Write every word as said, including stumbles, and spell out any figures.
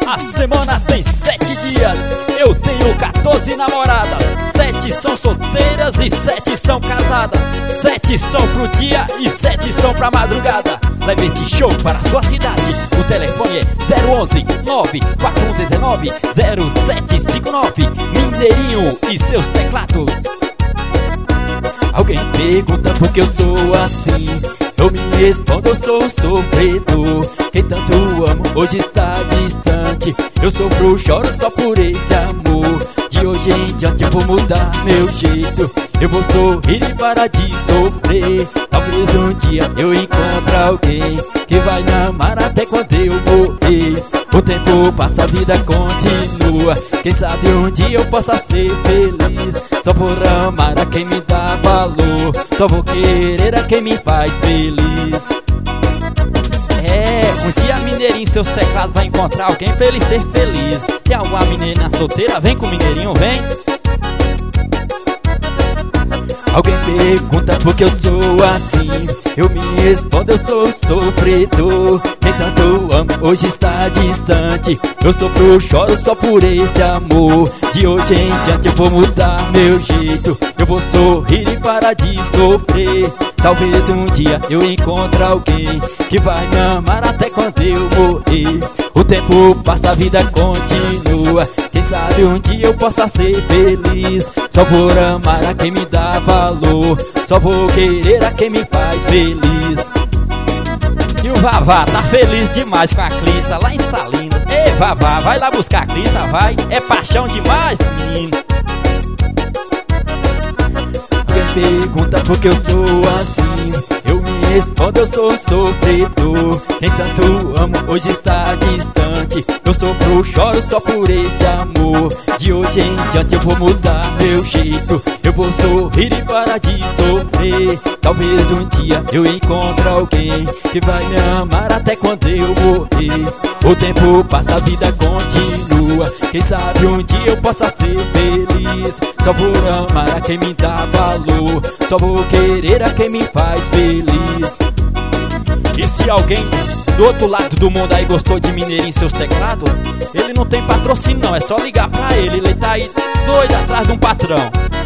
A semana tem sete dias, eu tenho quatorze namoradas. Sete são solteiras e sete são casadas. Sete são pro dia e sete são pra madrugada. Leve este show para a sua cidade. O telefone é zero onze, nove quatro um nove, zero sete cinco nove. Mineirinho e seus teclados. Alguém pergunta por que eu sou assim, eu me respondo, eu sou um sofredor. Quem tanto amo hoje está distante. Eu sofro, choro só por esse amor. De hoje em diante eu vou mudar meu jeito. Eu vou sorrir e parar de sofrer. Talvez um dia eu encontre alguém que vai me amar até quando eu morrer. O tempo passa, a vida continua. Quem sabe um dia eu possa ser feliz. Só por amar a quem me dá valor. Só vou querer a quem me faz feliz. É, um dia Mineirinho e seus teclados vai encontrar alguém pra ele ser feliz. Tem alguma menina solteira? Vem com o Mineirinho, vem. Alguém pergunta por que eu sou assim, eu me respondo, eu sou sofredor. Quem tanto amo hoje está distante. Eu sofro, choro só por esse amor. De hoje em diante eu vou mudar meu jeito. Eu vou sorrir e parar de sofrer. Talvez um dia eu encontre alguém que vai me amar até quando eu morrer. O tempo passa, a vida continua. Quem sabe um dia eu possa ser feliz. Só vou amar a quem me dá valor. Só vou querer a quem me faz feliz. E o Vavá tá feliz demais com a Clissa lá em Salinas. Ei, Vavá, vai lá buscar a Clissa, vai. É paixão demais, menino. Alguém pergunta por que eu sou assim, eu me respondo, eu sou sofredor. Quem tanto amo hoje está distante. Eu sofro, choro só por esse amor. De hoje em diante eu vou mudar meu jeito. Eu vou sorrir e parar de sofrer. Talvez um dia eu encontre alguém que vai me amar até quando eu morrer. O tempo passa, a vida continua. Quem sabe um dia eu possa ser feliz. Só vou amar a quem me dá valor. Só vou querer a quem me faz feliz. E se alguém do outro lado do mundo aí gostou de Mineirinho e seus teclados, ele não tem patrocínio não, é só ligar pra ele. Ele tá aí doido atrás de um patrão.